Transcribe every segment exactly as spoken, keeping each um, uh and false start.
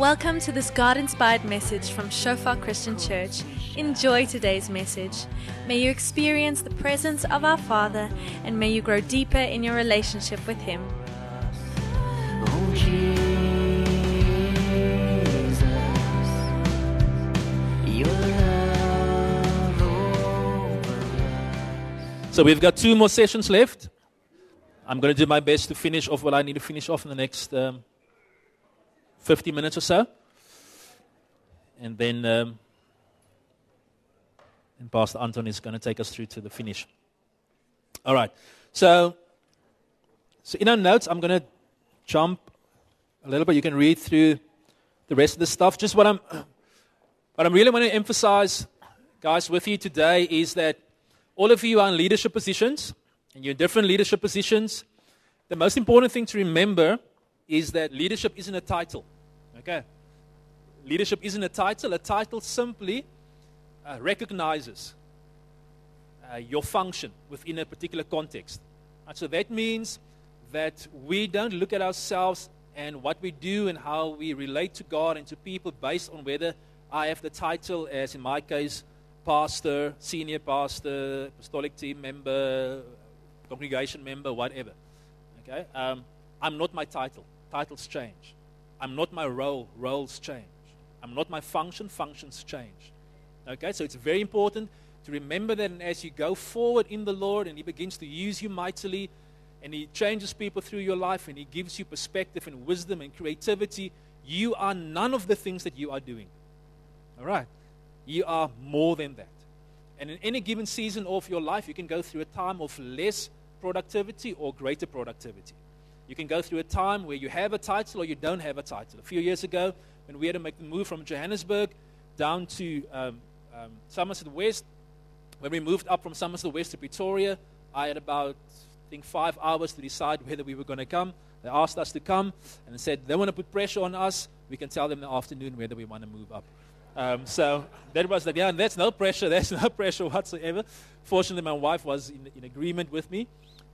Welcome to this God-inspired message from Shofar Christian Church. Enjoy today's message. May you experience the presence of our Father, and may you grow deeper in your relationship with Him. Oh, Jesus, your love over us. So we've got two more sessions left. I'm going to do my best to finish off what I need to finish off in the next um, fifty minutes or so. And then um, and Pastor Anton is going to take us through to the finish. All right. So, so in our notes, I'm going to jump a little bit. You can read through the rest of the stuff. Just what I'm, what I'm really want to emphasize, guys, with you today is that all of you are in leadership positions, and you're in different leadership positions. The most important thing to remember is that leadership isn't a title. Okay? Leadership isn't a title. A title simply uh, recognizes uh, your function within a particular context. And so that means that we don't look at ourselves and what we do and how we relate to God and to people based on whether I have the title as, in my case, pastor, senior pastor, apostolic team member, congregation member, whatever. Okay? Um, I'm not my title. Titles change. I'm not my role. Roles change. I'm not my function. Functions change. Okay? So it's very important to remember that, and as you go forward in the Lord and He begins to use you mightily and He changes people through your life and He gives you perspective and wisdom and creativity, you are none of the things that you are doing. All right? You are more than that. And in any given season of your life, you can go through a time of less productivity or greater productivity. You can go through a time where you have a title or you don't have a title. A few years ago, when we had to make the move from Johannesburg down to um, um, Somerset West, when we moved up from Somerset West to Pretoria, I had about, I think, five hours to decide whether we were going to come. They asked us to come and said they want to put pressure on us. We can tell them in the afternoon whether we want to move up. Um, so that was like, yeah, and that's no pressure. That's no pressure whatsoever. Fortunately, my wife was in, in agreement with me.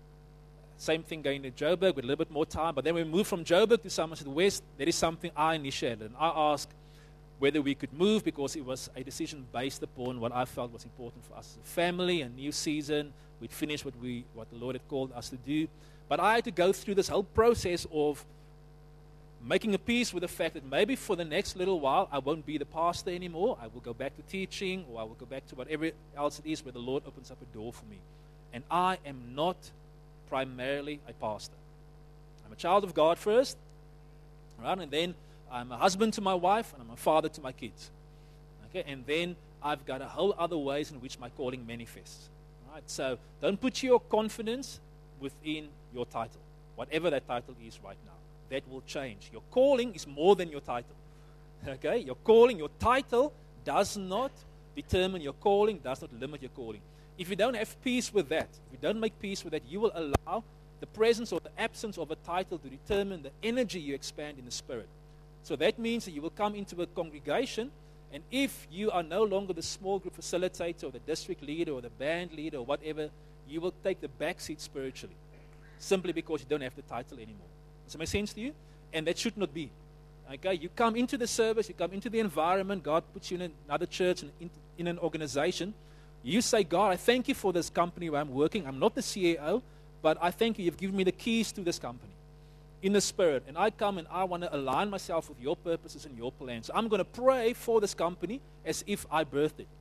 Same thing going to Joburg with a little bit more time. But then when we moved from Joburg to Somerset West, there is something I initiated. And I asked whether we could move because it was a decision based upon what I felt was important for us as a family, a new season. We'd finished what, we, what the Lord had called us to do. But I had to go through this whole process of making a peace with the fact that maybe for the next little while, I won't be the pastor anymore. I will go back to teaching, or I will go back to whatever else it is where the Lord opens up a door for me. And I am not primarily a pastor. I'm a child of God first, right? And then I'm a husband to my wife, and I'm a father to my kids. Okay, and then I've got a whole other ways in which my calling manifests. Right? So don't put your confidence within your title, whatever that title is right now. That will change. Your calling is more than your title. Okay, your calling, your title does not determine your calling, does not limit your calling. If you don't have peace with that, if you don't make peace with that, you will allow the presence or the absence of a title to determine the energy you expand in the Spirit. So that means that you will come into a congregation, and if you are no longer the small group facilitator or the district leader or the band leader or whatever, you will take the back seat spiritually, simply because you don't have the title anymore. Does that make sense to you? And that should not be. Okay, you come into the service, you come into the environment, God puts you in another church and in, in an organization. You say, God, I thank you for this company where I'm working. I'm not the C E O, but I thank you. You've given me the keys to this company in the Spirit. And I come and I want to align myself with your purposes and your plans. So I'm going to pray for this company as if I birthed it.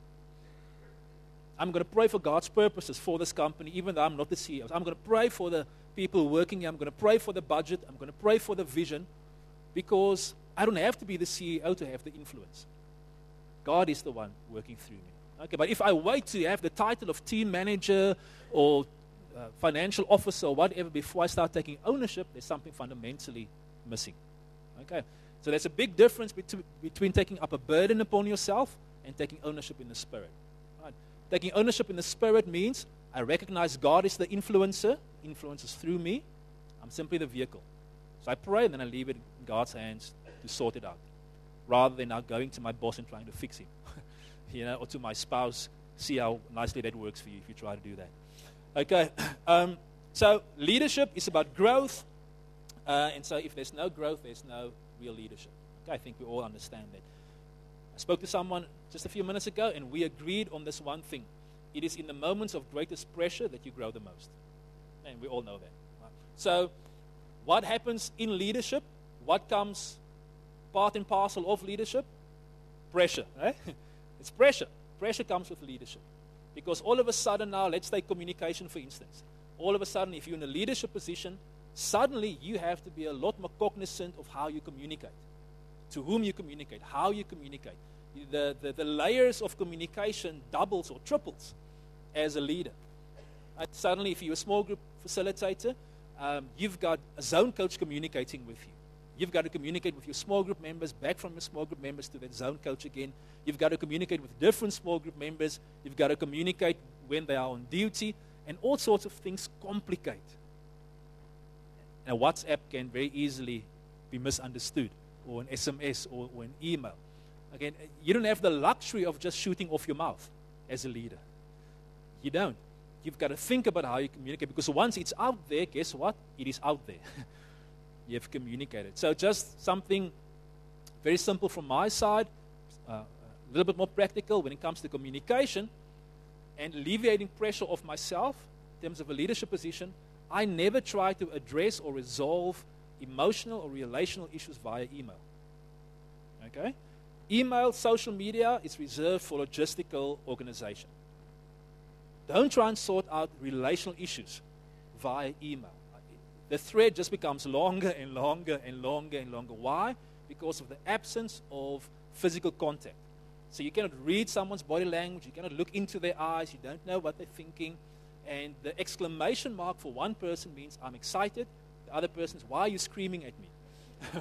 I'm going to pray for God's purposes for this company, even though I'm not the C E O. So I'm going to pray for the people working here. I'm going to pray for the budget. I'm going to pray for the vision, because I don't have to be the C E O to have the influence. God is the one working through me. Okay, but if I wait to have the title of team manager or uh, financial officer or whatever before I start taking ownership, there's something fundamentally missing. Okay, so there's a big difference between, between taking up a burden upon yourself and taking ownership in the Spirit. Right? Taking ownership in the Spirit means I recognize God is the influencer, influences through me. I'm simply the vehicle. So I pray and then I leave it in God's hands to sort it out, rather than now going to my boss and trying to fix him. You know, or to my spouse, see how nicely that works for you if you try to do that. Okay, um, so leadership is about growth, uh, and so if there's no growth, there's no real leadership. Okay, I think we all understand that. I spoke to someone just a few minutes ago, and we agreed on this one thing. It is in the moments of greatest pressure that you grow the most. And we all know that. Right? So, what happens in leadership? What comes part and parcel of leadership? Pressure. Right? It's pressure. Pressure comes with leadership. Because all of a sudden now, let's take communication for instance. All of a sudden, if you're in a leadership position, suddenly you have to be a lot more cognizant of how you communicate, to whom you communicate, how you communicate. The, the, the layers of communication doubles or triples as a leader. Uh, suddenly, if you're a small group facilitator, um, you've got a zone coach communicating with you. You've got to communicate with your small group members, back from your small group members to that zone coach again. You've got to communicate with different small group members. You've got to communicate when they are on duty, and all sorts of things complicate. And a WhatsApp can very easily be misunderstood, or an S M S, or, or an email. Again, you don't have the luxury of just shooting off your mouth as a leader. You don't. You've got to think about how you communicate, because once it's out there, guess what? It is out there. You have communicated. So just something very simple from my side, uh, a little bit more practical when it comes to communication and alleviating pressure off myself in terms of a leadership position. I never try to address or resolve emotional or relational issues via email. Okay? Email, social media is reserved for logistical organization. Don't try and sort out relational issues via email. The thread just becomes longer and longer and longer and longer. Why? Because of the absence of physical contact. So you cannot read someone's body language. You cannot look into their eyes. You don't know what they're thinking. And the exclamation mark for one person means I'm excited. The other person is, why are you screaming at me?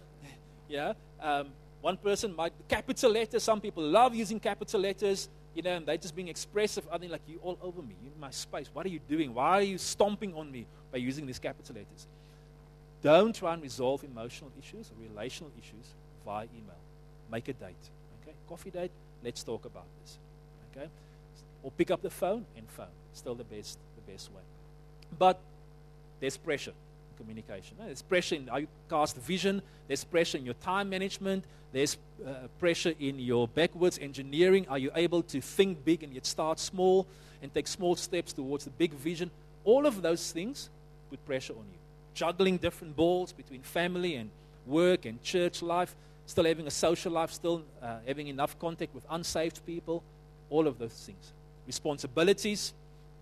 yeah. Um, one person might, capital letters. Some people love using capital letters. You know, and they're just being expressive. I think like, you all over me. You're in my space. What are you doing? Why are you stomping on me by using these capital letters? Don't try and resolve emotional issues or relational issues via email. Make a date. Okay? Coffee date. Let's talk about this. Okay? Or pick up the phone and phone. Still the best, the best way. But there's pressure in communication. There's pressure in how you cast vision. There's pressure in your time management. There's uh, pressure in your backwards engineering. Are you able to think big and yet start small and take small steps towards the big vision? All of those things put pressure on you. Juggling different balls between family and work and church life, still having a social life, still uh, having enough contact with unsaved people, all of those things. Responsibilities.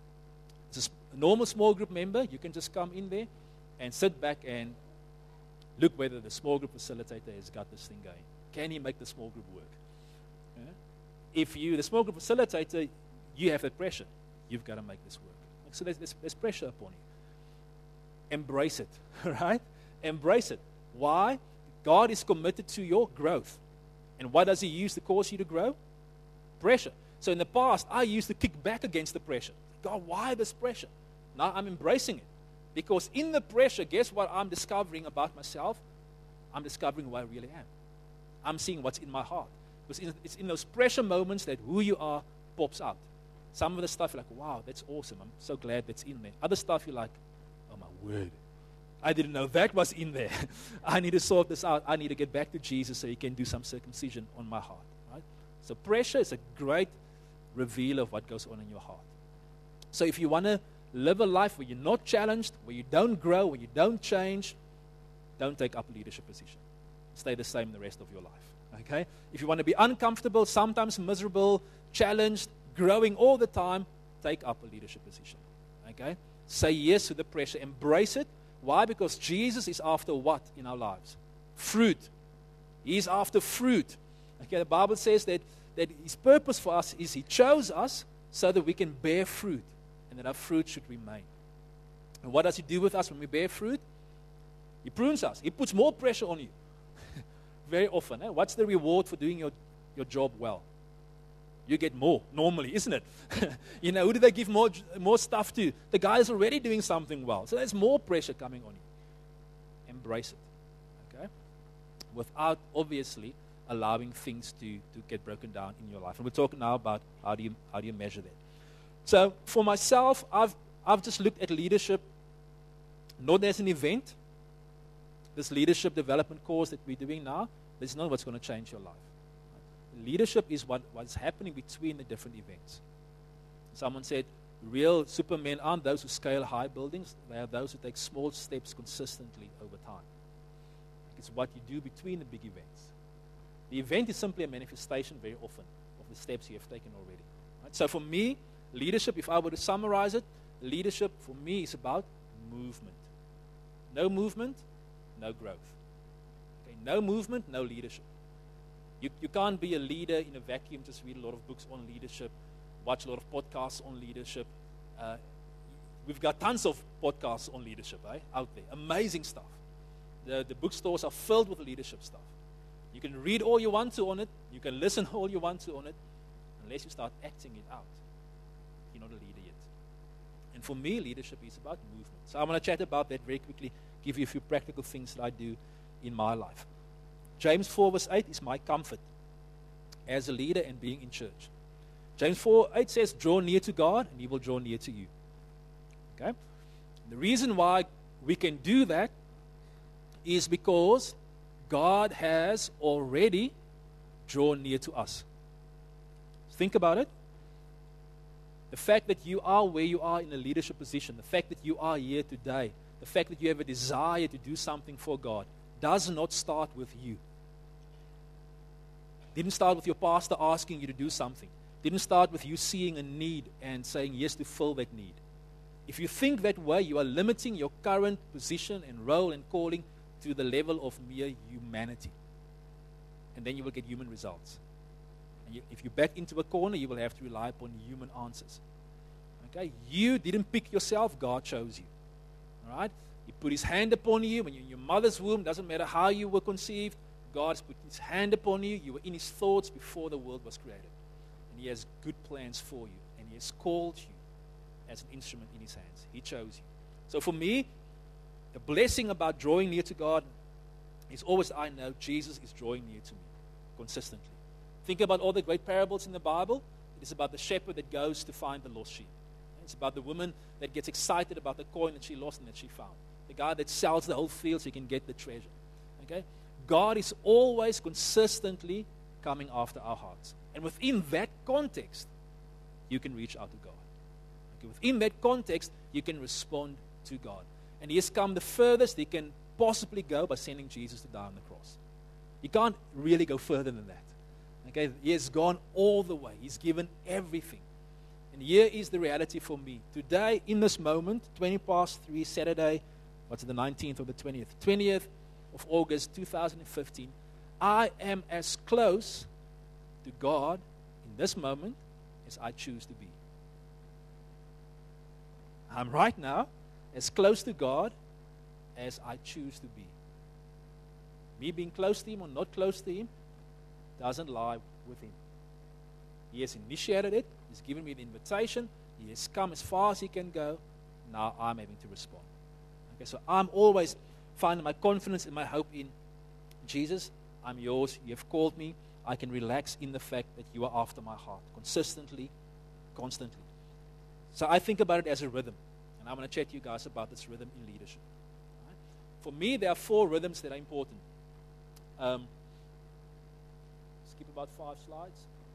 As a normal small group member, you can just come in there and sit back and look whether the small group facilitator has got this thing going. Can he make the small group work? Yeah? If you, the small group facilitator, you have that pressure. You've got to make this work. So there's, there's, there's pressure upon you. Embrace it, right? Embrace it. Why? God is committed to your growth. And what does he use to cause you to grow? Pressure. So in the past, I used to kick back against the pressure. God, why this pressure? Now I'm embracing it. Because in the pressure, guess what I'm discovering about myself? I'm discovering who I really am. I'm seeing what's in my heart. Because it's in those pressure moments that who you are pops out. Some of the stuff you're like, wow, that's awesome. I'm so glad that's in there. Other stuff you're like, oh my word. I didn't know that was in there. I need to sort this out. I need to get back to Jesus so he can do some circumcision on my heart. Right? So pressure is a great reveal of what goes on in your heart. So if you want to live a life where you're not challenged, where you don't grow, where you don't change, don't take up a leadership position. Stay the same the rest of your life. Okay? If you want to be uncomfortable, sometimes miserable, challenged, growing all the time, take up a leadership position. Okay? Say yes to the pressure. Embrace it. Why? Because Jesus is after what in our lives? Fruit. He's after fruit. Okay, the Bible says that, that his purpose for us is he chose us so that we can bear fruit and that our fruit should remain. And what does he do with us when we bear fruit? He prunes us. He puts more pressure on you. Very often. Eh? What's the reward for doing your, your job well? You get more, normally, isn't it? You know, who do they give more, more stuff to? The guy is already doing something well. So there's more pressure coming on you. Embrace it. Okay? Without, obviously, allowing things to, to get broken down in your life. And we're talking now about how do you, how do you measure that. So for myself, I've, I've just looked at leadership not as an event, this leadership development course that we're doing now, This is not what's going to change your life. Right? Leadership is what, what's happening between the different events. Someone said, real supermen aren't those who scale high buildings. They are those who take small steps consistently over time. It's what you do between the big events. The event is simply a manifestation very often of the steps you have taken already. Right? So for me, leadership, if I were to summarize it, leadership for me is about movement. No movement, no growth. Okay, no movement, no leadership. You, you can't be a leader in a vacuum, just read a lot of books on leadership, watch a lot of podcasts on leadership. Uh, we've got tons of podcasts on leadership eh, out there. Amazing stuff. The, the bookstores are filled with leadership stuff. You can read all you want to on it. You can listen all you want to on it. Unless you start acting it out, you're not a leader yet. And for me, leadership is about movement. So I want to chat about that very quickly, give you a few practical things that I do in my life. James four verse eight is my comfort as a leader and being in church. James four eight says, draw near to God and He will draw near to you. Okay? The reason why we can do that is because God has already drawn near to us. Think about it. The fact that you are where you are in a leadership position, the fact that you are here today, the fact that you have a desire to do something for God, does not start with you. Didn't start with your pastor asking you to do something. Didn't start with you seeing a need and saying yes to fill that need. If you think that way, you are limiting your current position and role and calling to the level of mere humanity. And then you will get human results. And you, if you back into a corner, you will have to rely upon human answers. Okay? You didn't pick yourself, God chose you. All right? He put His hand upon you when you're in your mother's womb. Doesn't matter how you were conceived. God's put His hand upon you. You were in His thoughts before the world was created. And He has good plans for you. And He has called you as an instrument in His hands. He chose you. So for me, the blessing about drawing near to God is always I know Jesus is drawing near to me consistently. Think about all the great parables in the Bible. It is about the shepherd that goes to find the lost sheep. It's about the woman that gets excited about the coin that she lost and that she found. The guy that sells the whole field so he can get the treasure. Okay? God is always consistently coming after our hearts. And within that context, you can reach out to God. Okay? Within that context, you can respond to God. And He has come the furthest He can possibly go by sending Jesus to die on the cross. He can't really go further than that. Okay? He has gone all the way. He's given everything. And here is the reality for me. Today, in this moment, twenty past three, Saturday, what's it, the nineteenth or the twentieth? twentieth of August, two thousand fifteen, I am as close to God in this moment as I choose to be. I'm right now as close to God as I choose to be. Me being close to Him or not close to Him doesn't lie with Him. He has initiated it. He's given me the invitation. He has come as far as He can go. Now I'm having to respond. Okay, so I'm always finding my confidence and my hope in Jesus. I'm yours. You have called me. I can relax in the fact that you are after my heart consistently, constantly. So I think about it as a rhythm. And I'm going to chat to you guys about this rhythm in leadership. Right? For me, there are four rhythms that are important. Um, skip about five slides.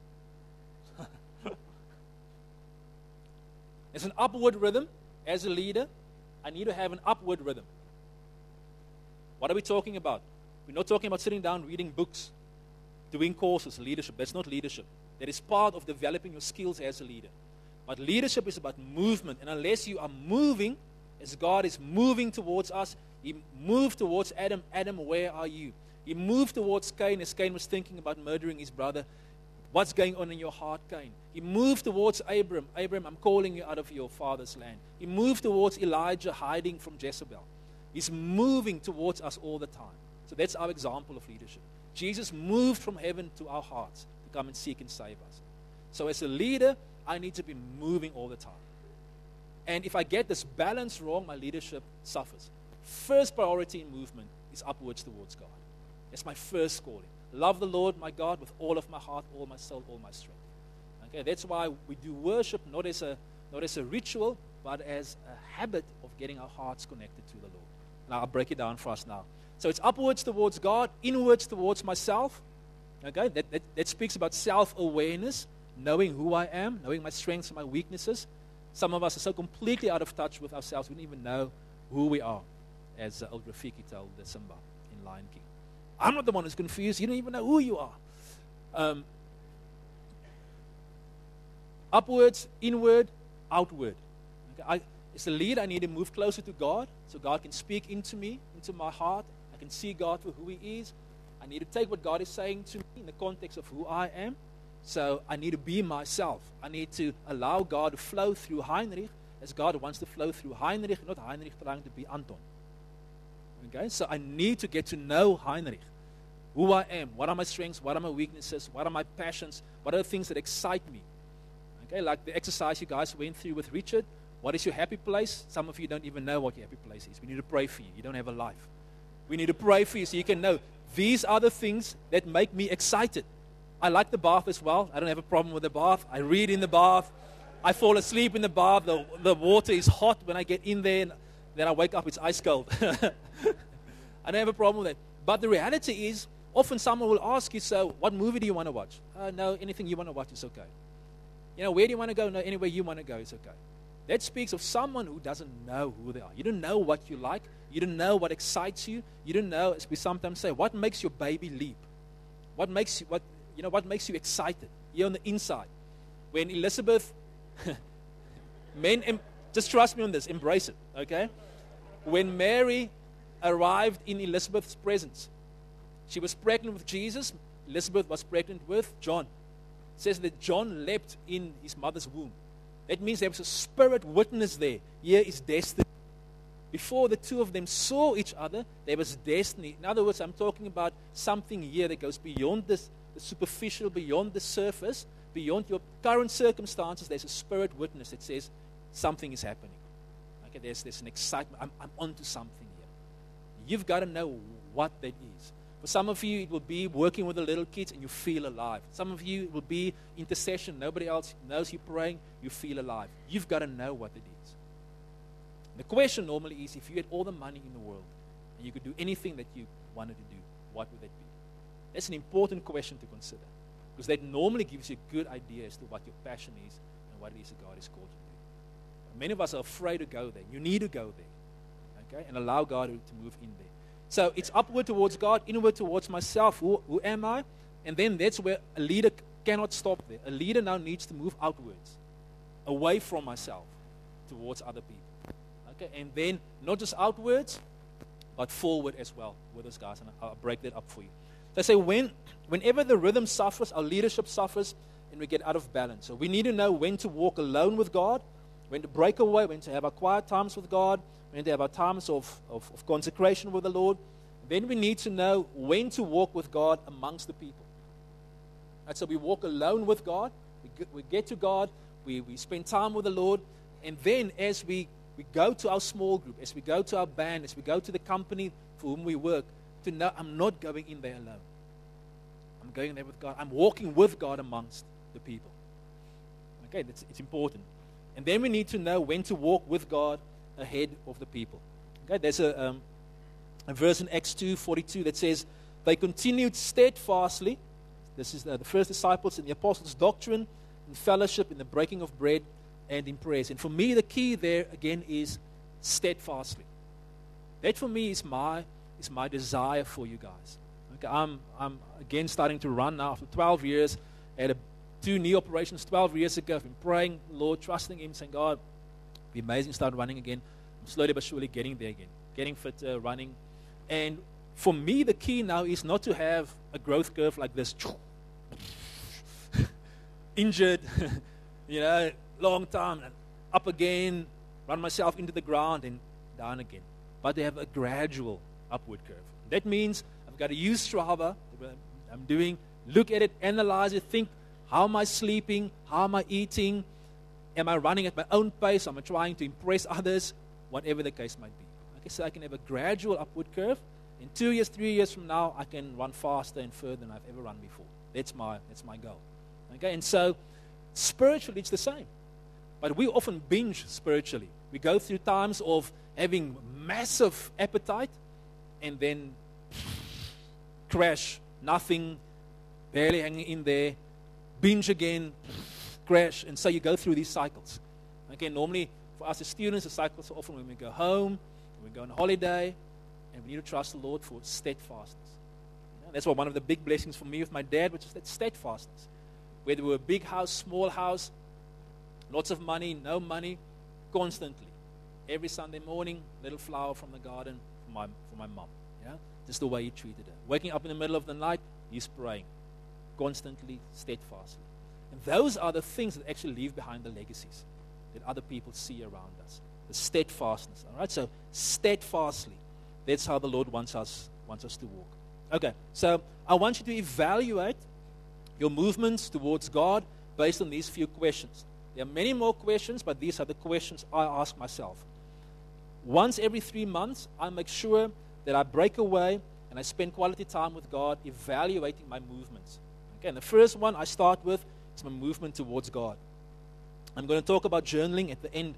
There's an upward rhythm. As a leader, I need to have an upward rhythm. What are we talking about? We're not talking about sitting down, reading books, doing courses, leadership. That's not leadership. That is part of developing your skills as a leader. But leadership is about movement. And unless you are moving, as God is moving towards us, He moved towards Adam. Adam, where are you? He moved towards Cain as Cain was thinking about murdering his brother. What's going on in your heart, Cain? He moved towards Abram. Abram, I'm calling you out of your father's land. He moved towards Elijah hiding from Jezebel. He's moving towards us all the time. So that's our example of leadership. Jesus moved from heaven to our hearts to come and seek and save us. So as a leader, I need to be moving all the time. And if I get this balance wrong, my leadership suffers. First priority in movement is upwards towards God. That's my first calling. Love the Lord my God with all of my heart, all my soul, all my strength. Okay, that's why we do worship not as a not as a ritual, but as a habit of getting our hearts connected to the Lord. Now, I'll break it down for us now. So it's upwards towards God, inwards towards myself. Okay, that, that, that speaks about self-awareness, knowing who I am, knowing my strengths and my weaknesses. Some of us are so completely out of touch with ourselves, we don't even know who we are, as uh, old Rafiki told the Simba in Lion King. I'm not the one who's confused. You don't even know who you are. Um, upwards, inward, outward. Okay, I, as a leader, I need to move closer to God so God can speak into me, into my heart. I can see God for who He is. I need to take what God is saying to me in the context of who I am. So I need to be myself. I need to allow God to flow through Heinrich as God wants to flow through Heinrich, not Heinrich trying to be Anton. Okay, so I need to get to know Heinrich, who I am, what are my strengths, what are my weaknesses, what are my passions, what are the things that excite me. Okay, like the exercise you guys went through with Richard. What is your happy place? Some of you don't even know what your happy place is. We need to pray for you. You don't have a life. We need to pray for you so you can know these are the things that make me excited. I like the bath as well. I don't have a problem with the bath. I read in the bath. I fall asleep in the bath. The, the water is hot when I get in there. And then I wake up, it's ice cold. I don't have a problem with that. But the reality is, often someone will ask you, so what movie do you want to watch? Uh, no, anything you want to watch is okay. You know, where do you want to go? No, anywhere you want to go is okay. That speaks of someone who doesn't know who they are. You don't know what you like. You don't know what excites you. You don't know, as we sometimes say, what makes your baby leap? What makes you, what, you know, what makes you excited? You're on the inside. When Elizabeth, men, em, just trust me on this, embrace it, okay? When Mary arrived in Elizabeth's presence, she was pregnant with Jesus. Elizabeth was pregnant with John. It says that John leapt in his mother's womb. That means there was a spirit witness there. Here is destiny. Before the two of them saw each other, there was destiny. In other words, I'm talking about something here that goes beyond this, the superficial, beyond the surface, beyond your current circumstances. There's a spirit witness that says something is happening. Okay, there's, there's an excitement. I'm, I'm onto something here. You've got to know what that is. For some of you, it will be working with the little kids and you feel alive. Some of you, it will be intercession. Nobody else knows you're praying. You feel alive. You've got to know what it is. The question normally is, if you had all the money in the world and you could do anything that you wanted to do, what would that be? That's an important question to consider, because that normally gives you a good idea as to what your passion is and what it is that God has called you to do. Many of us are afraid to go there. You need to go there, okay, and allow God to move in there. So it's upward towards God, inward towards myself. Who, who am I? And then that's where a leader cannot stop there. A leader now needs to move outwards, away from myself, towards other people. Okay, and then not just outwards, but forward as well with those guys. And I'll break that up for you. So I say, when, whenever the rhythm suffers, our leadership suffers, and we get out of balance. So we need to know when to walk alone with God, when to break away, when to have our quiet times with God, when to have our times of, of, of consecration with the Lord. Then we need to know when to walk with God amongst the people. Right, so we walk alone with God, we get, we get to God, we, we spend time with the Lord, and then as we, we go to our small group, as we go to our band, as we go to the company for whom we work, to know I'm not going in there alone. I'm going there with God. I'm walking with God amongst the people. Okay, that's, it's important. And then we need to know when to walk with God ahead of the people. Okay, there's a, um, a verse in Acts two forty-two that says, they continued steadfastly, this is the, the first disciples, in the apostles' doctrine, in fellowship, in the breaking of bread, and in prayers. And for me, the key there, again, is steadfastly. That for me is my, is my desire for you guys. Okay, I'm, I'm again starting to run now after twelve years. I had a, two knee operations twelve years ago. I've been praying, Lord, trusting Him, saying, God, it'd be amazing to start running again. I'm slowly but surely getting there again, getting fit, uh, running. And for me, the key now is not to have a growth curve like this. Injured, you know, long time, and up again, run myself into the ground and down again. But they have a gradual upward curve. That means I've got to use Strava, I'm doing, look at it, analyze it, think, how am I sleeping? How am I eating? Am I running at my own pace? Am I trying to impress others? Whatever the case might be. Okay, so I can have a gradual upward curve. In two years, three years from now, I can run faster and further than I've ever run before. That's my, that's my goal. Okay, and so spiritually, it's the same. But we often binge spiritually. We go through times of having massive appetite, and then crash, nothing, barely hanging in there, binge again, crash, and so you go through these cycles. Okay, normally for us as students, the cycles are often when we go home, when we go on holiday, and we need to trust the Lord for steadfastness. You know, that's what one of the big blessings for me with my dad, which is that steadfastness. Whether we were a big house, small house, lots of money, no money, constantly. Every Sunday morning, little flower from the garden for my for my mom. Yeah, just the way he treated her. Waking up in the middle of the night, he's praying, constantly, steadfastly. And those are the things that actually leave behind the legacies that other people see around us. The steadfastness. All right, so steadfastly, that's how the Lord wants us wants us to walk. Okay, so I want you to evaluate your movements towards God based on these few questions. There are many more questions, but these are the questions I ask myself. Once every three months, I make sure that I break away and I spend quality time with God evaluating my movements. Okay, and the first one I start with is my movement towards God. I'm going to talk about journaling at the end.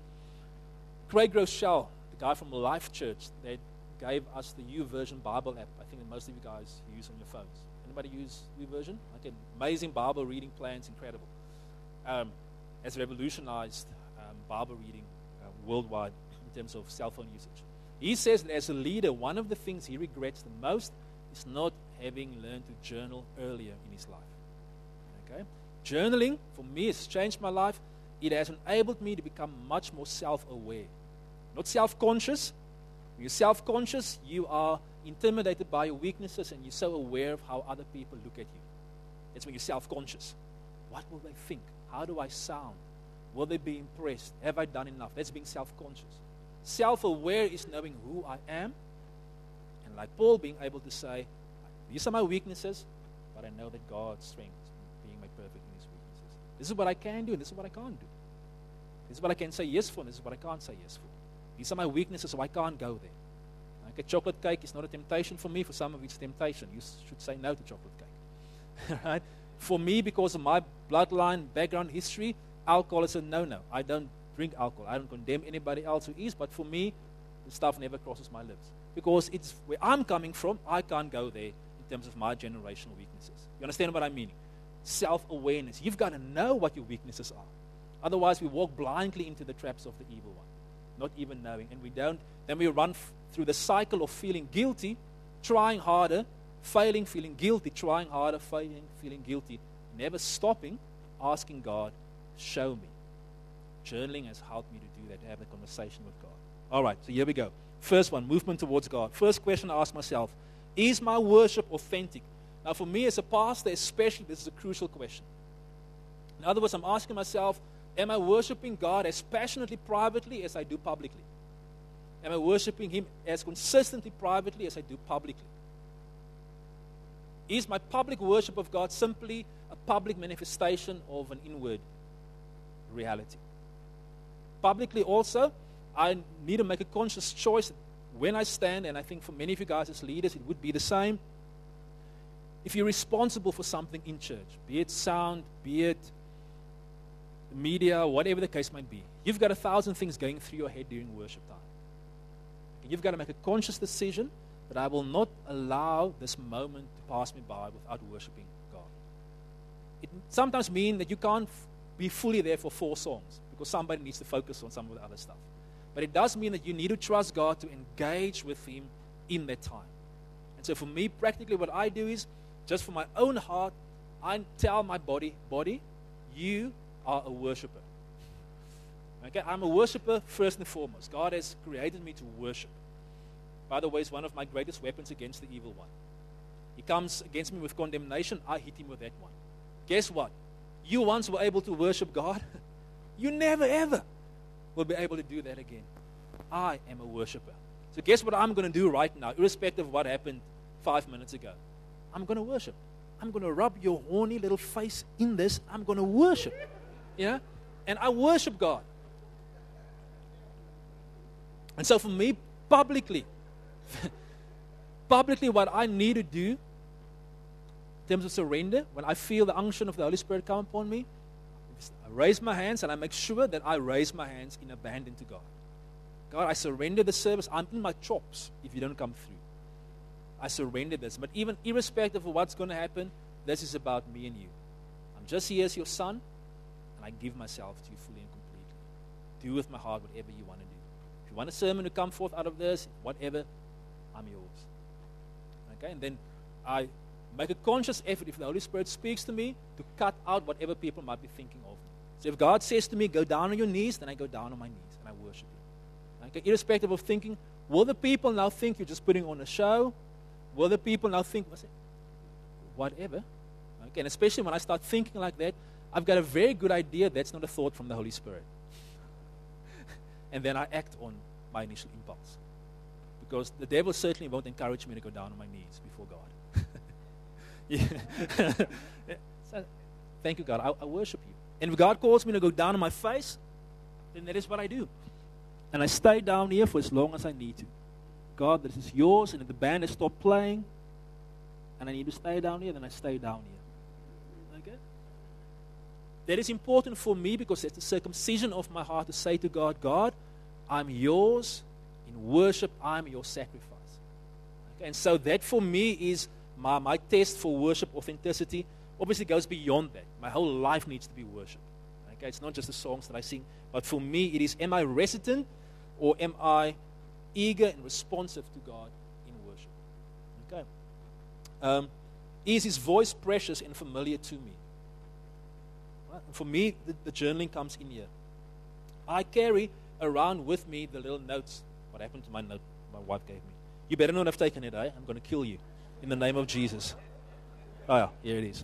Craig Rochelle, the guy from Life Church, that gave us the YouVersion Bible app. I think that most of you guys use on your phones. Anybody use YouVersion? Okay, amazing Bible reading plans, incredible. Um, has revolutionized um, Bible reading uh, worldwide in terms of cell phone usage. He says that as a leader, one of the things he regrets the most is not having learned to journal earlier in his life. Okay, journaling for me has changed my life. It has enabled me to become much more self-aware, not self-conscious. When you're self-conscious, you are intimidated by your weaknesses and you're so aware of how other people look at you. That's when you're self-conscious. What will they think? How do I sound? Will they be impressed? Have I done enough? That's being self-conscious. Self-aware is knowing who I am, and like Paul, being able to say, these are my weaknesses, but I know that God's strength is being made perfect in His weaknesses. This is what I can do, and this is what I can't do. This is what I can say yes for, and this is what I can't say yes for. These are my weaknesses, so I can't go there. Okay, chocolate cake is not a temptation for me. For some of you, it's temptation. You should say no to chocolate cake. Right? For me, because of my bloodline, background, history, alcohol is a no-no. I don't drink alcohol. I don't condemn anybody else who is, but for me, the stuff never crosses my lips. Because it's where I'm coming from, I can't go there in terms of my generational weaknesses. You understand what I mean? Self-awareness. You've got to know what your weaknesses are. Otherwise, we walk blindly into the traps of the evil one, not even knowing. And we don't, then we run f- through the cycle of feeling guilty, trying harder, failing, feeling guilty, trying harder, failing, feeling guilty, never stopping, asking God, show me. Journaling has helped me to do that, to have a conversation with God. All right, so here we go. First one, movement towards God. First question I ask myself, is my worship authentic? Now for me as a pastor especially, this is a crucial question. In other words, I'm asking myself, am I worshiping God as passionately privately as I do publicly? Am I worshiping Him as consistently privately as I do publicly? Is my public worship of God simply a public manifestation of an inward reality? Publicly also, I need to make a conscious choice when I stand, and I think for many of you guys as leaders, it would be the same. If you're responsible for something in church, be it sound, be it media, whatever the case might be, you've got a thousand things going through your head during worship time. And you've got to make a conscious decision that I will not allow this moment to pass me by without worshiping God. It sometimes means that you can't f- be fully there for four songs because somebody needs to focus on some of the other stuff. But it does mean that you need to trust God to engage with Him in that time. And so for me, practically what I do is, just for my own heart, I tell my body, body, you are a worshiper. Okay, I'm a worshiper first and foremost. God has created me to worship. By the way, it's one of my greatest weapons against the evil one. He comes against me with condemnation, I hit him with that one. Guess what? You once were able to worship God. You never ever will be able to do that again. I am a worshiper. So guess what I'm going to do right now, irrespective of what happened five minutes ago. I'm going to worship. I'm going to rub your horny little face in this. I'm going to worship. Yeah? And I worship God. And so for me, publicly, publicly what I need to do in terms of surrender, when I feel the unction of the Holy Spirit come upon me, I raise my hands and I make sure that I raise my hands in abandon to God. God, I surrender the service. I'm in my chops if you don't come through. I surrender this. But even irrespective of what's going to happen, this is about me and you. I'm just here as your son, and I give myself to you fully and completely. Do with my heart whatever you want to do. If you want a sermon to come forth out of this, whatever, I'm yours. Okay, and then I make a conscious effort, if the Holy Spirit speaks to me, to cut out whatever people might be thinking of me. So if God says to me, go down on your knees, then I go down on my knees and I worship Him. Okay, irrespective of thinking, will the people now think you're just putting on a show? Will the people now think, what's it? Whatever. Okay, and especially when I start thinking like that, I've got a very good idea that's not a thought from the Holy Spirit. And then I act on my initial impulse. Because the devil certainly won't encourage me to go down on my knees before God. Yeah. So, thank you, God. I, I worship you. And if God calls me to go down on my face, then that is what I do. And I stay down here for as long as I need to. God, this is yours, and if the band has stopped playing, and I need to stay down here, then I stay down here. Okay? That is important for me because it's the circumcision of my heart to say to God, God, I'm yours. In worship, I'm your sacrifice. Okay? And so that for me is my, my test for worship authenticity. Obviously goes beyond that. My whole life needs to be worship. Okay? It's not just the songs that I sing, but for me it is, am I resident or am I eager and responsive to God in worship? Okay. Um, is His voice precious and familiar to me? Right? And for me, the, the journaling comes in here. I carry around with me the little notes. What happened to my note my wife gave me? You better not have taken it, eh? I'm going to kill you in the name of Jesus. Oh yeah, here it is.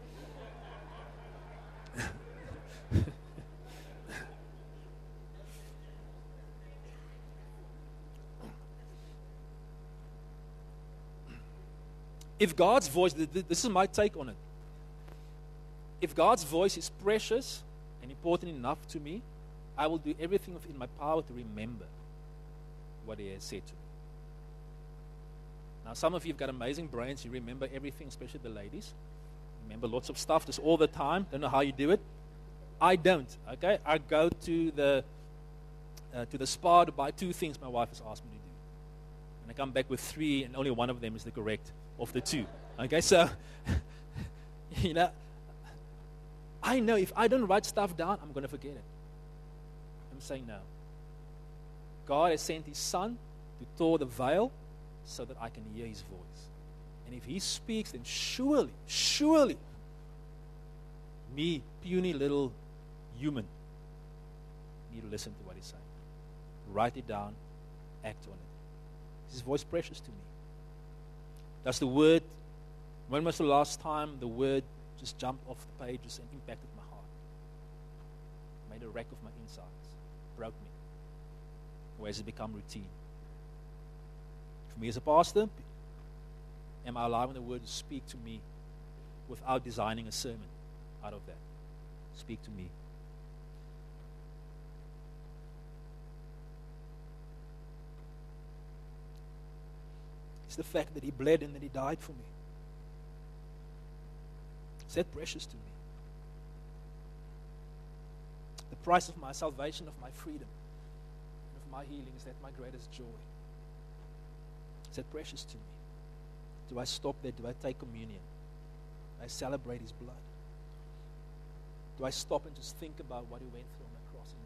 If God's voice, this is my take on it. If God's voice is precious and important enough to me, I will do everything within my power to remember what He has said to me. Now, some of you have got amazing brains. You remember everything, especially the ladies. Remember lots of stuff just all the time. Don't know how you do it. I don't, okay? I go to the uh, to the spa to buy two things my wife has asked me to do. And I come back with three, and only one of them is the correct of the two. Okay, so, you know, I know if I don't write stuff down, I'm going to forget it. I'm saying no. God has sent His Son to tear the veil so that I can hear His voice. And if He speaks, then surely, surely, me, puny little human, need to listen to what He's saying. Write it down, act on it. Is His voice precious to me? Does the word, when was the last time the word just jumped off the pages and impacted my heart? Made a wreck of my insides, broke me. Or has it become routine? For me as a pastor, am I allowing the word to speak to me without designing a sermon out of that? Speak to me. It's the fact that He bled and that He died for me. Is that precious to me? The price of my salvation, of my freedom, of my healing, is that my greatest joy? Is that precious to me? Do I stop there? Do I take communion? Do I celebrate His blood? Do I stop and just think about what He went through on the cross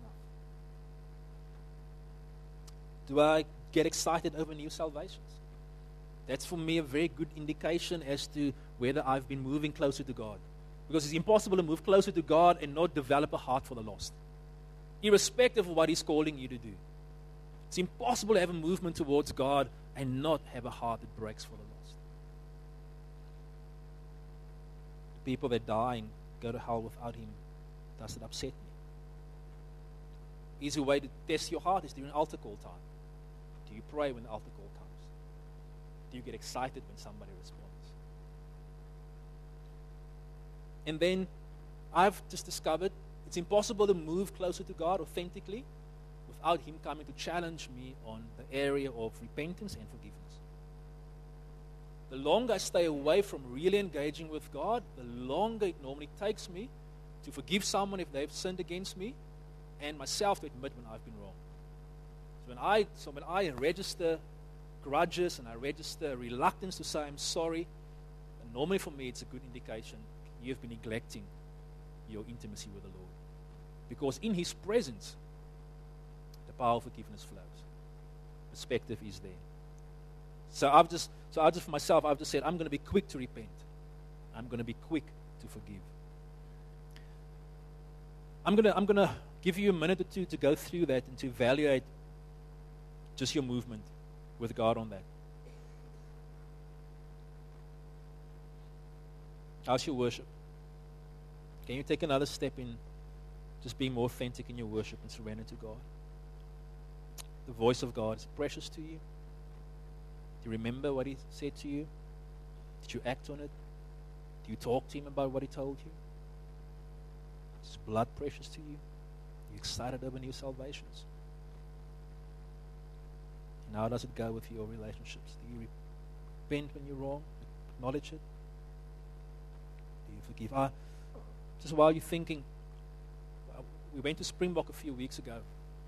enough? Do I get excited over new salvations? That's for me a very good indication as to whether I've been moving closer to God. Because it's impossible to move closer to God and not develop a heart for the lost, irrespective of what He's calling you to do. It's impossible to have a movement towards God and not have a heart that breaks for the lost. The people that die and go to hell without Him, does it upset me? Easy way to test your heart is during altar call time. Do you pray when the altar call comes? Do you get excited when somebody responds? And then I've just discovered it's impossible to move closer to God authentically without Him coming to challenge me on the area of repentance and forgiveness. The longer I stay away from really engaging with God, the longer it normally takes me to forgive someone if they've sinned against me and myself to admit when I've been wrong. So when I, so when I register grudges and I register reluctance to say I'm sorry, and normally for me it's a good indication you've been neglecting your intimacy with the Lord. Because in His presence, the power of forgiveness flows. Perspective is there. So I've just, so I just for myself, I've just said I'm going to be quick to repent. I'm going to be quick to forgive. I'm going to, I'm going to give you a minute or two to go through that and to evaluate just your movement with God on that. How's your worship? Can you take another step in just being more authentic in your worship and surrender to God? The voice of God is precious to you. Do you remember what He said to you? Did you act on it? Do you talk to Him about what He told you? Is His blood precious to you? Are you excited over new salvations? And how does it go with your relationships? Do you repent when you're wrong? Acknowledge it? Do you forgive? Ah, just while you're thinking, we went to Springbok a few weeks ago.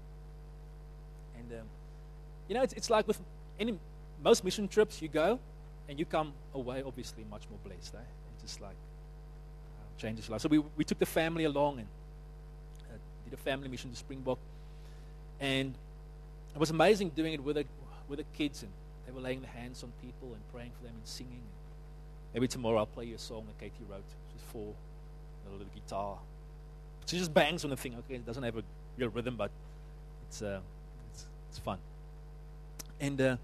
And, um, you know, it's, it's like with any most mission trips, you go and you come away obviously much more blessed. Eh? It just like uh, changes your life. So we, we took the family along and uh, did a family mission to Springbok. And it was amazing doing it with the, with the kids. And they were laying their hands on people and praying for them and singing. And maybe tomorrow I'll play you a song that Katie wrote. Just for a little guitar. She just bangs on the thing. Okay, it doesn't have a real rhythm, but it's uh, it's, it's fun. And uh,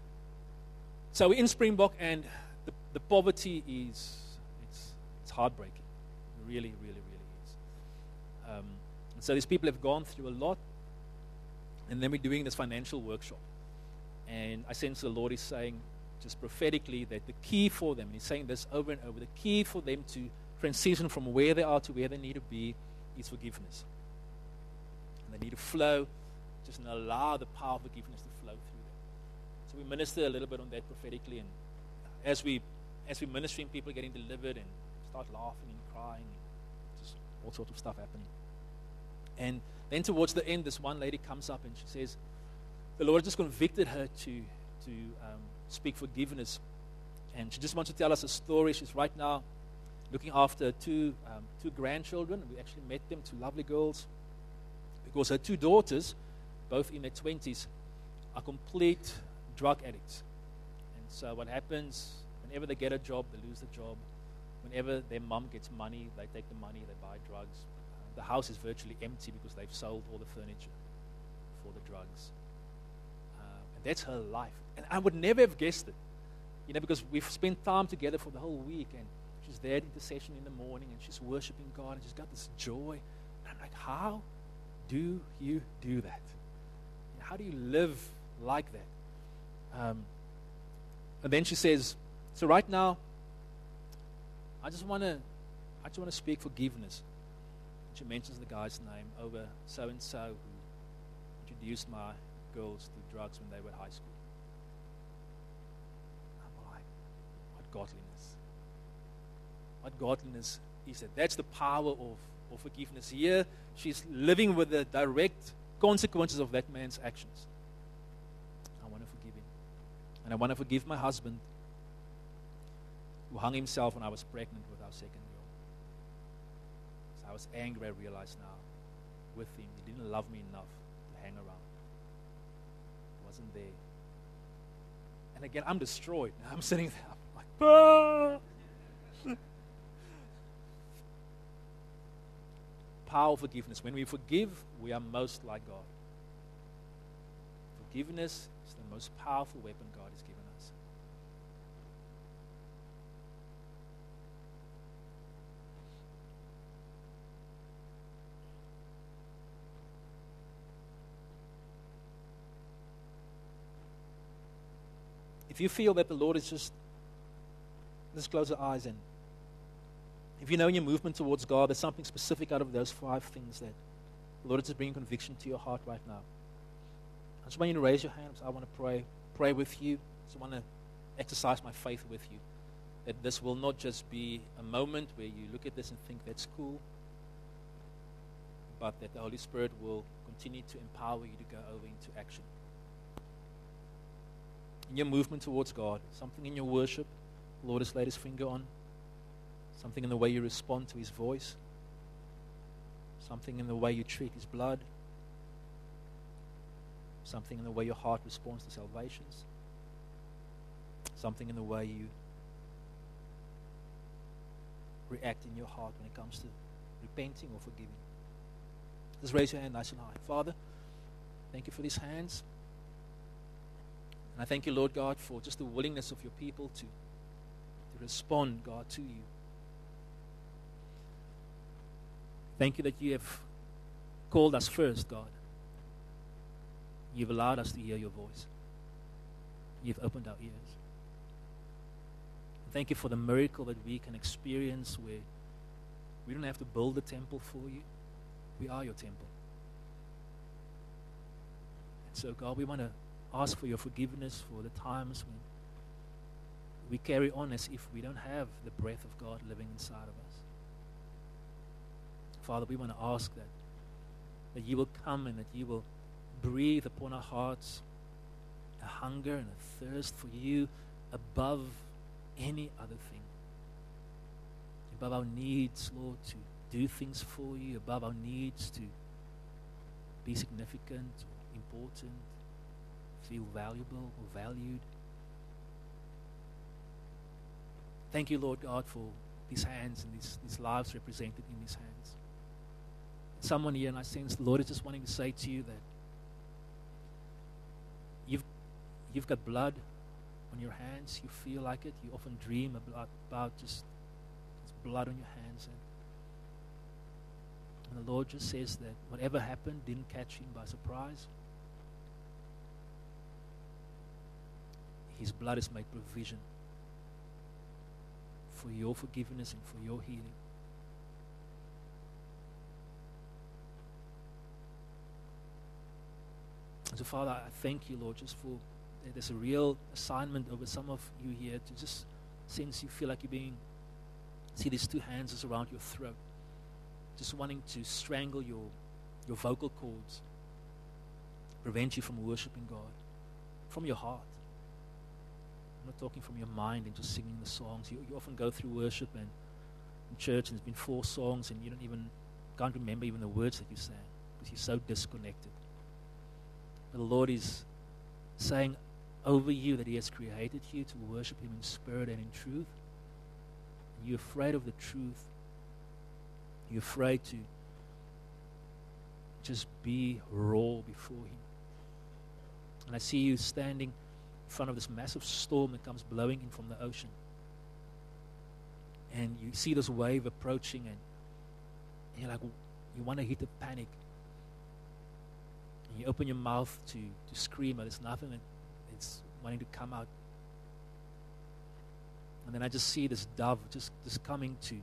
so we're in Springbok, and the, the poverty is it's it's heartbreaking. It really, really, really is. Um, and so these people have gone through a lot, and then we're doing this financial workshop. And I sense the Lord is saying, just prophetically, that the key for them, and He's saying this over and over, the key for them to transition from where they are to where they need to be is forgiveness. And they need to flow, just allow the power of forgiveness to flow through them. So we minister a little bit on that prophetically, and as we as we ministering, people are getting delivered and start laughing and crying, and just all sorts of stuff happening. And then towards the end, this one lady comes up and she says, the Lord just convicted her to to um, speak forgiveness, and she just wants to tell us a story. She's right now looking after two um, two grandchildren. We actually met them, two lovely girls, because her two daughters, both in their twenties, are complete drug addicts. And so what happens, whenever they get a job, they lose the job. Whenever their mom gets money, they take the money, they buy drugs. Uh, the house is virtually empty because they've sold all the furniture for the drugs. Uh, and that's her life. And I would never have guessed it, you know, because we've spent time together for the whole week, and she's there at intercession in the morning, and she's worshiping God, and she's got this joy. And I'm like, how do you do that? How do you live like that? Um, and then she says, so right now, I just want to, I just want to speak forgiveness. She mentions the guy's name over so and so who introduced my girls to drugs when they were at high school. I'm like, what godliness! What godliness is that? That's the power of, of forgiveness. Here, she's living with the direct consequences of that man's actions. I want to forgive him. And I want to forgive my husband who hung himself when I was pregnant with our second girl. So I was angry, I realized now, with him. He didn't love me enough to hang around. He wasn't there. And again, I'm destroyed. I'm sitting there, I'm like, ah! Power of forgiveness. When we forgive, we are most like God. Forgiveness is the most powerful weapon God has given us. If you feel that the Lord is just, let's close our eyes and if you know in your movement towards God, there's something specific out of those five things that the Lord is just bringing conviction to your heart right now. I just want you to raise your hands. I want to pray, pray with you. I just want to exercise my faith with you. That this will not just be a moment where you look at this and think that's cool, but that the Holy Spirit will continue to empower you to go over into action. in your movement towards God, something in your worship the Lord has laid his finger on, something in the way you respond to his voice, something in the way you treat his blood, something in the way your heart responds to salvations, something in the way you react in your heart when it comes to repenting or forgiving. Just raise your hand nice and high. Father, thank you for these hands. And I thank you, Lord God, for just the willingness of your people to, to respond, God, to you. Thank you that you have called us first, God. You've allowed us to hear your voice. You've opened our ears. And thank you for the miracle that we can experience where we don't have to build a temple for you. We are your temple. And so, God, we want to ask for your forgiveness for the times when we carry on as if we don't have the breath of God living inside of us. Father, we want to ask that, that you will come and that you will breathe upon our hearts a hunger and a thirst for you above any other thing. Above our needs, Lord, to do things for you, above our needs to be significant or important, feel valuable or valued. Thank you, Lord God, for these hands and these, these lives represented in these hands. Someone here, and I sense the Lord is just wanting to say to you that you've, you've got blood on your hands. You feel like it. You often dream about, about just blood on your hands. And, and the Lord just says that whatever happened didn't catch him by surprise. His blood has made provision for your forgiveness and for your healing. And so, Father, I thank you, Lord, just for there's a real assignment over some of you here to just sense you feel like you're being, see these two hands just around your throat, just wanting to strangle your, your vocal cords, prevent you from worshiping God, from your heart. I'm not talking from your mind and just singing the songs. You, you often go through worship and in church and there's been four songs and you don't even, can't remember even the words that you sang because you're so disconnected. But the Lord is saying over you that he has created you to worship him in spirit and in truth. And you're afraid of the truth. You're afraid to just be raw before him. And I see you standing in front of this massive storm that comes blowing in from the ocean. And you see this wave approaching and, and you're like, you want to hit a panic. And you open your mouth to, to scream, but there's nothing that it's wanting to come out. And then I just see this dove just, just coming to,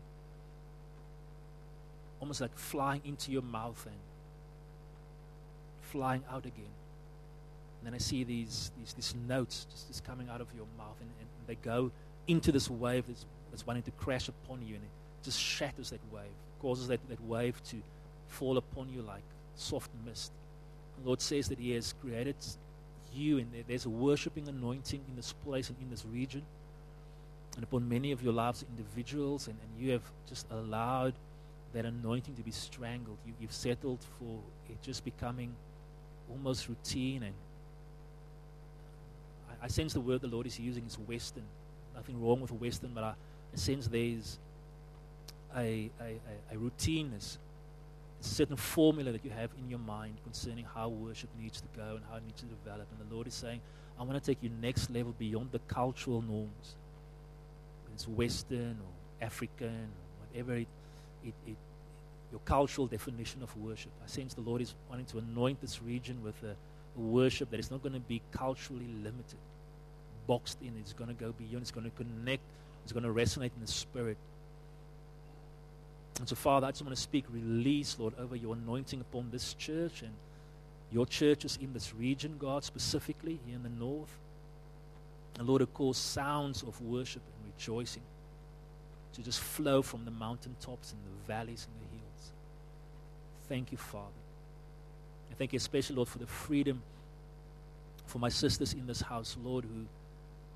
almost like flying into your mouth and flying out again. And then I see these these, these notes just, just coming out of your mouth, and, and they go into this wave that's, that's wanting to crash upon you, and it just shatters that wave, causes that, that wave to fall upon you like soft mist. The Lord says that he has created you, and there's a worshiping anointing in this place and in this region, and upon many of your lives, individuals, and, and you have just allowed that anointing to be strangled. You, you've settled for it just becoming almost routine, and I, I sense the word the Lord is using is Western. Nothing wrong with Western, but I, I sense there's a, a, a, a routine-ness, a certain formula that you have in your mind concerning how worship needs to go and how it needs to develop. And the Lord is saying, I want to take you next level beyond the cultural norms. Whether it's Western or African or whatever it, it, it your cultural definition of worship. I sense the Lord is wanting to anoint this region with a, a worship that is not going to be culturally limited, boxed in. It's going to go beyond. It's going to connect. It's going to resonate in the spirit. And so, Father, I just want to speak release, Lord, over your anointing upon this church and your churches in this region, God, specifically here in the north. And Lord, it calls sounds of worship and rejoicing to just flow from the mountaintops and the valleys and the hills. Thank you, Father. And thank you especially, Lord, for the freedom for my sisters in this house, Lord, who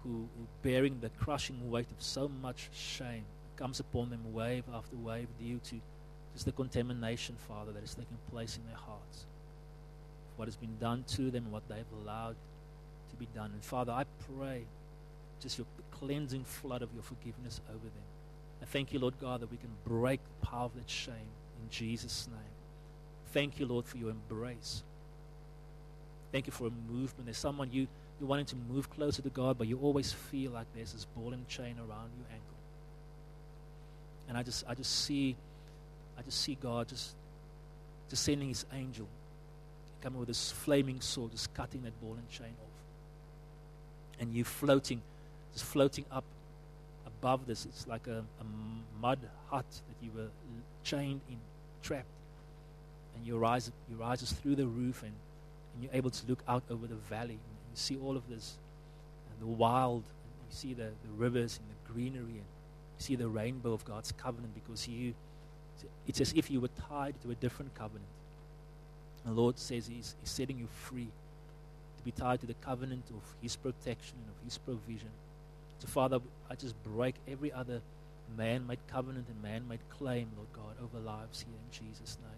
who, who bearing the crushing weight of so much shame comes upon them wave after wave due to just the contamination, Father, that is taking place in their hearts. What has been done to them, what they've allowed to be done. And Father, I pray just your cleansing flood of your forgiveness over them. I thank you, Lord God, that we can break the power of that shame in Jesus' name. Thank you, Lord, for your embrace. Thank you for a movement. There's someone you, you're wanting to move closer to God, but you always feel like there's this ball and chain around your ankle. And I just I just see I just see God just, just sending his angel, coming with this flaming sword, just cutting that ball and chain off. And you floating, just floating up above this. It's like a, a mud hut that you were chained in, trapped. And you rise, you rises through the roof, and, and you're able to look out over the valley. And you see all of this, and the wild, and you see the, the rivers and the greenery, and you see the rainbow of God's covenant, because you, it's as if you were tied to a different covenant. The Lord says he's, he's setting you free to be tied to the covenant of his protection and of his provision. So, Father, I just break every other man-made covenant and man-made claim, Lord God, over lives here in Jesus' name.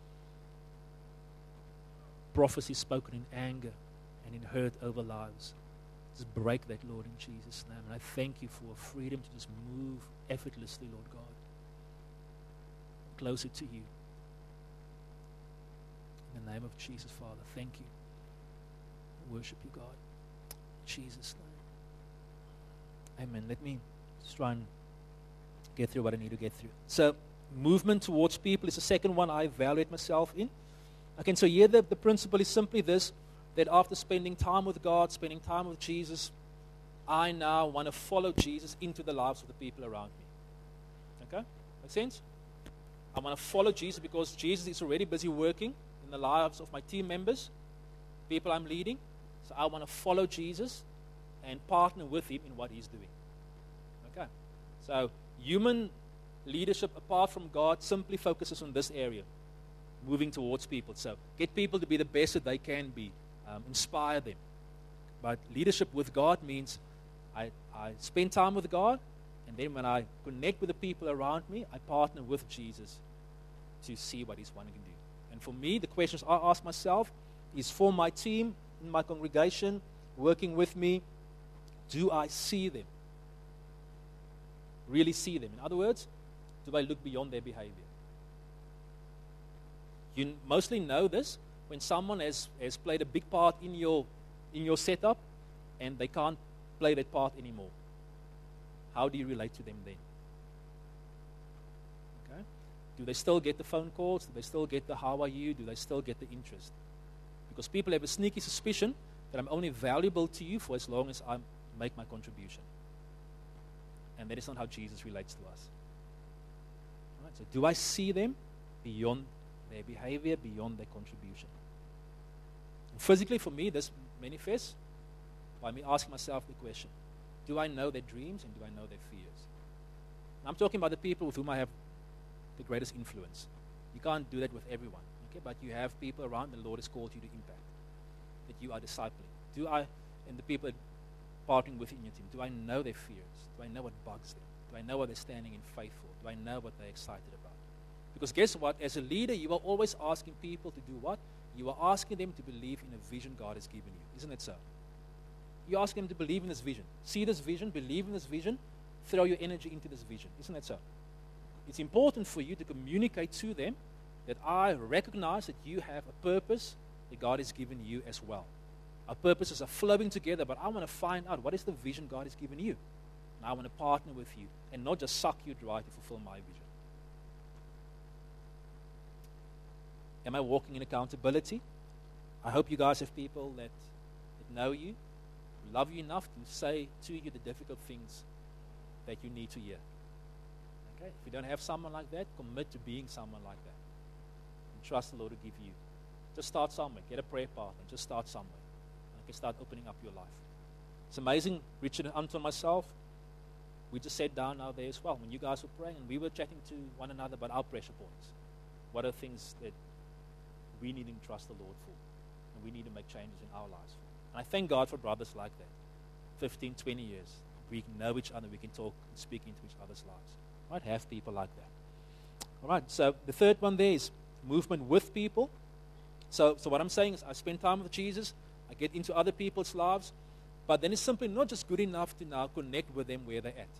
Prophecy spoken in anger and in hurt over lives. Just break that, Lord, in Jesus' name. And I thank you for freedom to just move effortlessly, Lord God, closer to you. In the name of Jesus, Father, thank you. I worship you, God. In Jesus' name. Amen. Let me just try and get through what I need to get through. So, movement towards people is the second one I evaluate myself in. Okay, so here the, the principle is simply this, that after spending time with God, spending time with Jesus, I now want to follow Jesus into the lives of the people around me. Okay? Make sense? I want to follow Jesus because Jesus is already busy working in the lives of my team members, people I'm leading. So I want to follow Jesus and partner with him in what he's doing. Okay? So human leadership apart from God simply focuses on this area, moving towards people. So get people to be the best that they can be. Um, inspire them. But leadership with God means I, I spend time with God, and then when I connect with the people around me, I partner with Jesus to see what he's wanting to do. And for me, the questions I ask myself is for my team, in my congregation, working with me, do I see them? Really see them? In other words, do I look beyond their behavior? You mostly know this when someone has, has played a big part in your, in your setup and they can't play that part anymore. How do you relate to them then? Okay? Do they still get the phone calls? Do they still get the how are you? Do they still get the interest? Because people have a sneaky suspicion that I'm only valuable to you for as long as I make my contribution. And that is not how Jesus relates to us. All right, so do I see them beyond their behavior, beyond their contribution? And physically, for me, this manifests by me asking myself the question, do I know their dreams and do I know their fears? And I'm talking about the people with whom I have the greatest influence. You can't do that with everyone, okay? But you have people around the Lord has called you to impact, that you are discipling. Do I, and the people partnering within your team, do I know their fears? Do I know what bugs them? Do I know what they're standing in faith for? Do I know what they're excited about? Because guess what? As a leader, you are always asking people to do what? You are asking them to believe in a vision God has given you. Isn't it so? You ask them to believe in this vision. See this vision, believe in this vision, throw your energy into this vision. Isn't that so? It's important for you to communicate to them that I recognize that you have a purpose that God has given you as well. Our purposes are flowing together, but I want to find out what is the vision God has given you. And I want to partner with you and not just suck you dry to fulfill my vision. Am I walking in accountability? I hope you guys have people that, that know you, who love you enough to say to you the difficult things that you need to hear. Okay? If you don't have someone like that, commit to being someone like that. And trust the Lord to give you. Just start somewhere. Get a prayer partner. Just start somewhere. Okay? Start opening up your life. It's amazing. Richard and Anton and myself, we just sat down now there as well when you guys were praying, and we were chatting to one another about our pressure points. What are things that we need to trust the Lord for, and we need to make changes in our lives for. And I thank God for brothers like that. fifteen, twenty years. We can know each other. We can talk and speak into each other's lives. Right? Have people like that. All right. So the third one there is movement with people. So, so what I'm saying is I spend time with Jesus. I get into other people's lives. But then it's simply not just good enough to now connect with them where they're at.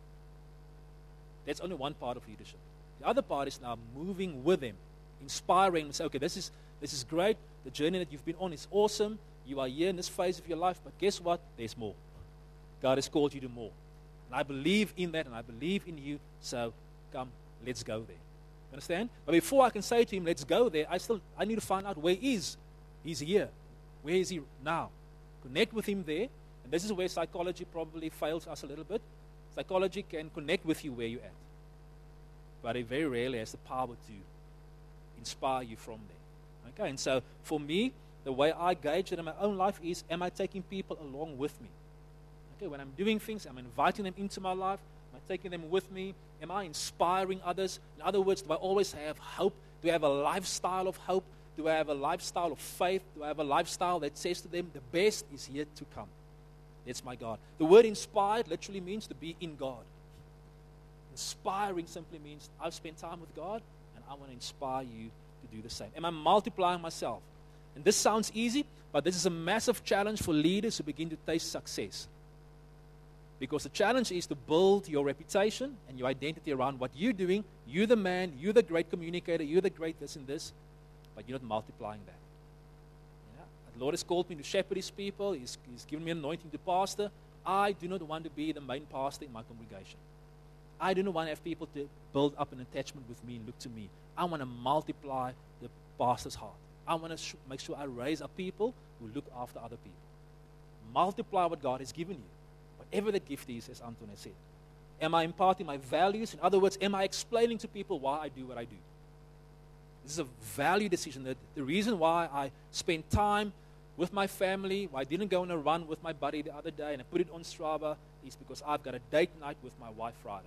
That's only one part of leadership. The other part is now moving with them, inspiring them. Say, okay, this is this is great. The journey that you've been on is awesome. You are here in this phase of your life. But guess what? There's more. God has called you to more. And I believe in that, and I believe in you. So come, let's go there. Understand? But before I can say to him, let's go there, I still I need to find out where is he's here. Where is he now? Connect with him there. And this is where psychology probably fails us a little bit. Psychology can connect with you where you're at. But it very rarely has the power to inspire you from there. Okay? And so for me, the way I gauge it in my own life is, am I taking people along with me? Okay, when I'm doing things, I'm inviting them into my life. Am I taking them with me? Am I inspiring others? In other words, do I always have hope? Do I have a lifestyle of hope? Do I have a lifestyle of faith? Do I have a lifestyle that says to them, the best is yet to come? That's my God. The word inspired literally means to be in God. Inspiring simply means I've spent time with God and I want to inspire you to do the same. Am I multiplying myself? And this sounds easy, but this is a massive challenge for leaders who begin to taste success. Because the challenge is to build your reputation and your identity around what you're doing. You're the man, you're the great communicator, you're the great this and this, but you're not multiplying that. Yeah? The Lord has called me to shepherd His people. He's, he's given me an anointing to pastor. I do not want to be the main pastor in my congregation. I do not want to have people to build up an attachment with me and look to me. I want to multiply the pastor's heart. I want to sh- make sure I raise up people who look after other people. Multiply what God has given you. Whatever the gift is, as Anton has said. Am I imparting my values? In other words, am I explaining to people why I do what I do? This is a value decision. That the reason why I spend time with my family, why I didn't go on a run with my buddy the other day and I put it on Strava, is because I've got a date night with my wife Friday.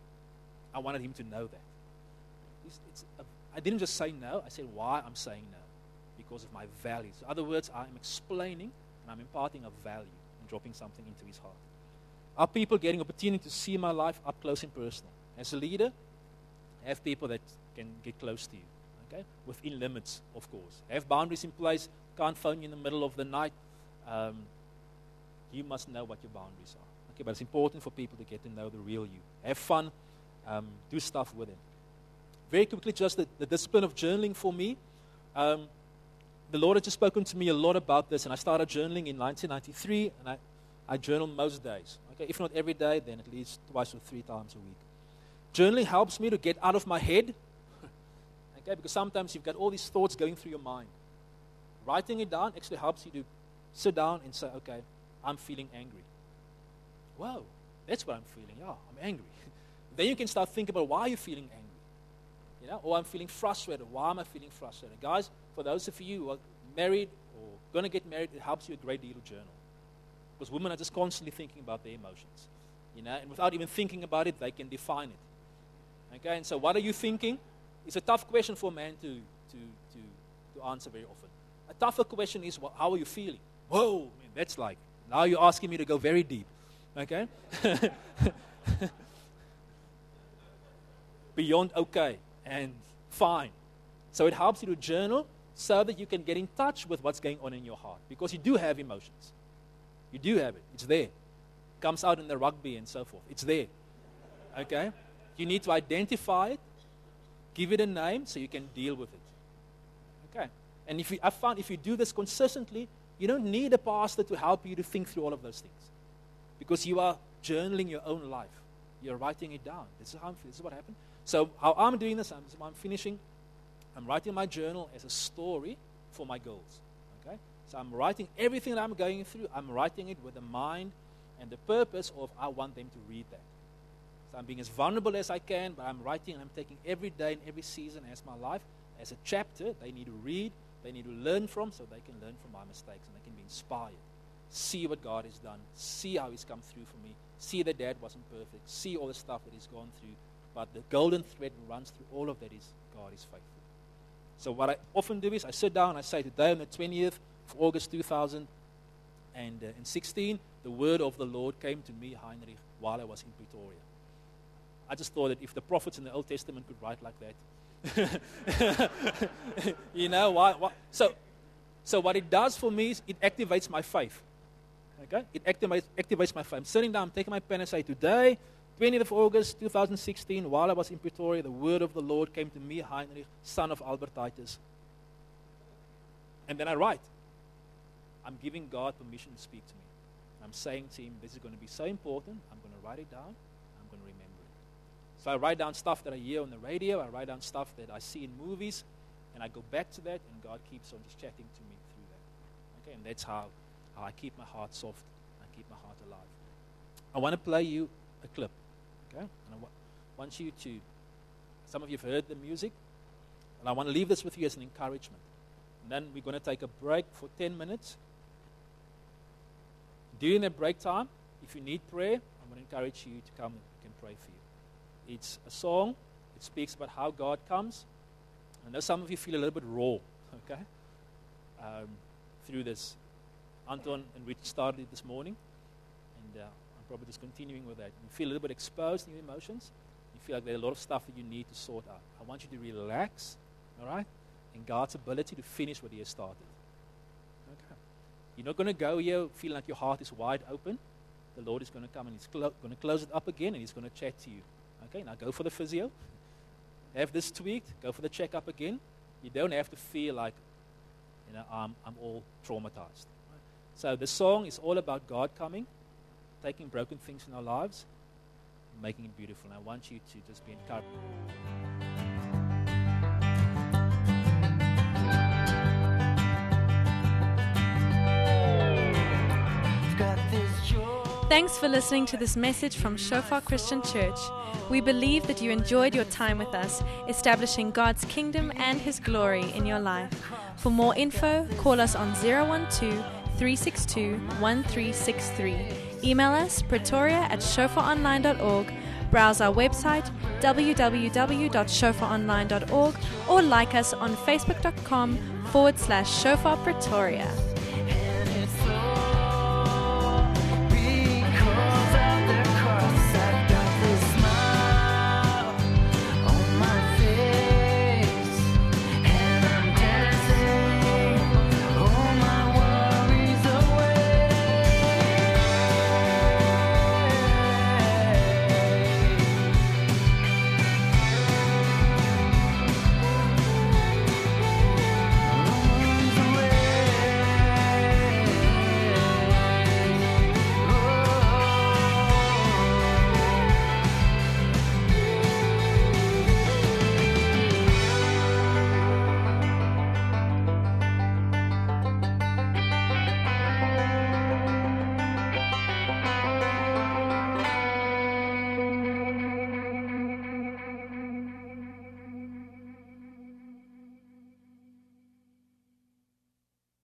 I wanted him to know that. It's, it's a, I didn't just say no, I said why I'm saying no. Because of my values. In other words, I'm explaining and I'm imparting a value and dropping something into his heart. Are people getting opportunity to see my life up close and personal? As a leader, have people that can get close to you, okay? Within limits, of course. Have boundaries in place. Can't phone you in the middle of the night. Um, you must know what your boundaries are. Okay, but it's important for people to get to know the real you. Have fun. Um, do stuff with them. Very quickly, just the, the discipline of journaling for me. Um, the Lord had just spoken to me a lot about this, and I started journaling in nineteen ninety-three, and I, I journal most days. Okay, if not every day, then at least twice or three times a week. Journaling helps me to get out of my head, okay, because sometimes you've got all these thoughts going through your mind. Writing it down actually helps you to sit down and say, okay, I'm feeling angry. Whoa, that's what I'm feeling. Yeah, I'm angry. Then you can start thinking about why you're feeling angry. You know, or I'm feeling frustrated. Why am I feeling frustrated? Guys, for those of you who are married or going to get married, it helps you a great deal to journal. Because women are just constantly thinking about their emotions. You know, and without even thinking about it, they can define it. Okay, and so what are you thinking? It's a tough question for a man to, to, to, to answer very often. A tougher question is, well, how are you feeling? Whoa, man, that's like, now you're asking me to go very deep. Okay? Beyond okay and fine. So it helps you to journal so that you can get in touch with what's going on in your heart. Because you do have emotions. You do have it. It's there. It comes out in the rugby and so forth. It's there. Okay? You need to identify it, give it a name so you can deal with it. Okay? And if you, I found if you do this consistently, you don't need a pastor to help you to think through all of those things. Because you are journaling your own life. You're writing it down. This is how I'm feeling. This is what happened. So how I'm doing this, I'm, I'm finishing, I'm writing my journal as a story for my goals. Okay? So I'm writing everything that I'm going through, I'm writing it with the mind and the purpose of I want them to read that. So I'm being as vulnerable as I can, but I'm writing and I'm taking every day and every season as my life, as a chapter they need to read, they need to learn from, so they can learn from my mistakes and they can be inspired. See what God has done, see how He's come through for me, see that Dad wasn't perfect, see all the stuff that He's gone through. But the golden thread that runs through all of that is God is faithful. So what I often do is I sit down and I say, today on the twentieth of August two thousand And uh, in sixteen, the word of the Lord came to me, Heinrich, while I was in Pretoria. I just thought that if the prophets in the Old Testament could write like that, you know, why, why? So, so what it does for me is it activates my faith. Okay? It activates, activates my faith. I'm sitting down, I'm taking my pen and say, today, twentieth of August, two thousand sixteen, while I was in Pretoria, the word of the Lord came to me, Heinrich, son of Albert Titus. And then I write. I'm giving God permission to speak to me. I'm saying to him, this is going to be so important, I'm going to write it down, I'm going to remember it. So I write down stuff that I hear on the radio, I write down stuff that I see in movies, and I go back to that, and God keeps on just chatting to me through that. Okay, and that's how, how I keep my heart soft, I keep my heart alive. I want to play you a clip, okay? And I wa- want you to, some of you have heard the music, and I want to leave this with you as an encouragement. And then we're going to take a break for ten minutes. During that break time, if you need prayer, I'm going to encourage you to come and we can pray for you. It's a song. It speaks about how God comes. I know some of you feel a little bit raw, okay, um, through this. Anton and Rich started it this morning, and uh, I'm probably just continuing with that. You feel a little bit exposed in your emotions. You feel like there's a lot of stuff that you need to sort out. I want you to relax, all right, in God's ability to finish what he has started. You're not going to go here feeling like your heart is wide open. The Lord is going to come and he's clo- going to close it up again and he's going to chat to you. Okay, now go for the physio. Have this tweaked. Go for the checkup again. You don't have to feel like, you know, I'm, I'm all traumatized. So the song is all about God coming, taking broken things in our lives, and making it beautiful. And I want you to just be encouraged. Thanks for listening to this message from Shofar Christian Church. We believe that you enjoyed your time with us, establishing God's kingdom and His glory in your life. For more info, call us on zero one two, three six two, one three six three. Email us pretoria at shofar online dot org. Browse our website w w w dot shofar online dot org or like us on facebook dot com forward slash shofar pretoria.